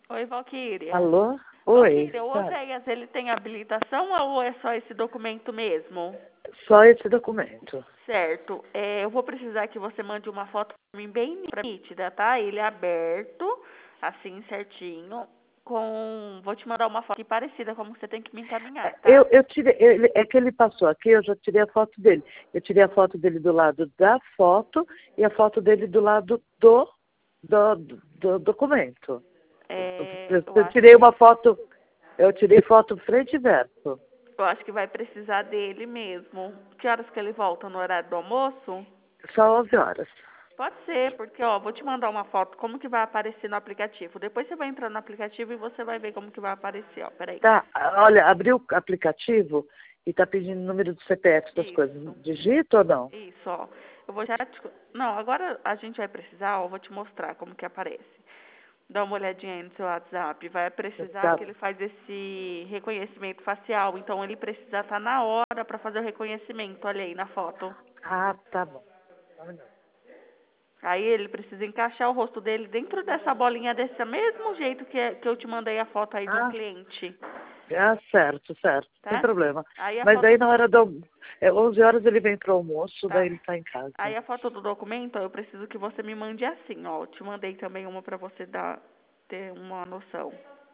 Oi, Valquíria. Alô? Oi. Valquíria, o Oséias, ele tem habilitação ou é só esse documento mesmo? Só esse documento. Certo. Eu vou precisar que você mande uma foto pra mim bem nítida, tá? Ele é aberto, assim, certinho. Vou te mandar uma foto aqui parecida como você tem que me encaminhar, tá? Eu tirei, é que ele passou aqui, eu já tirei a foto dele. Eu tirei a foto dele do lado da foto e a foto dele do lado do documento. Eu tirei uma foto, eu tirei foto frente e verso. Eu acho que vai precisar dele mesmo. Que horas que ele volta? No horário do almoço? Só 11 horas. Pode ser, porque, vou te mandar uma foto, como que vai aparecer no aplicativo. Depois você vai entrar no aplicativo e você vai ver como que vai aparecer, peraí. Tá, olha, abri o aplicativo e tá pedindo o número do CPF das coisas. Digita ou não? Isso, Eu vou já Não, agora a gente vai precisar, eu vou te mostrar como que aparece. Dá uma olhadinha aí no seu WhatsApp. Vai precisar Tá. que ele faz esse reconhecimento facial. Então, ele precisa estar na hora para fazer o reconhecimento. Olha aí na foto. Ah, tá bom. Aí ele precisa encaixar o rosto dele dentro dessa bolinha desse mesmo jeito que eu te mandei a foto aí do cliente, Certo, sem tá? problema. Aí a Mas foto daí do, na hora do... 11 horas ele vem pro almoço, tá. daí ele tá em casa. Aí a foto do documento, eu preciso que você me mande assim, Eu te mandei também uma para você ter uma noção.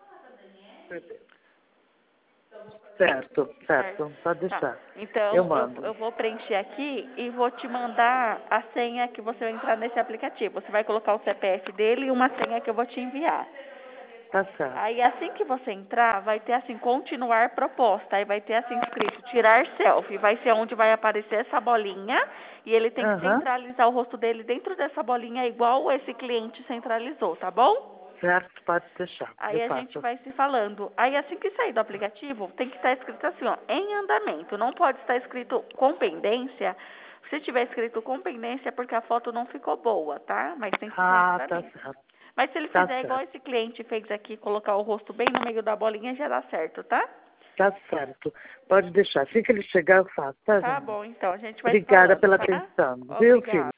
Certo, Certo? pode Tá. deixar. Eu Então, mando. eu vou preencher aqui e vou te mandar a senha que você vai entrar nesse aplicativo. Você vai colocar o CPF dele e uma senha que eu vou te enviar. Tá certo. Aí, assim que você entrar, vai ter assim, continuar proposta. Aí vai ter assim escrito, tirar selfie. Vai ser onde vai aparecer essa bolinha. E ele tem que centralizar o rosto dele dentro dessa bolinha, igual esse cliente centralizou, tá bom? Certo, pode deixar. Eu Aí a gente faço. vai se falando. Aí assim que sair do aplicativo, tem que estar escrito assim, em andamento. Não pode estar escrito com pendência. Se tiver escrito com pendência, é porque a foto não ficou boa, tá? Mas tem que estar em Tá andamento. certo. Mas se ele Tá fizer igual certo. esse cliente fez aqui, colocar o rosto bem no meio da bolinha, já dá certo, tá? Tá certo. Pode deixar. Assim que ele chegar, eu faço, tá, Tá Jana? bom, então. A gente vai se Obrigada falando, pela tá? atenção. Viu, filha? Obrigada.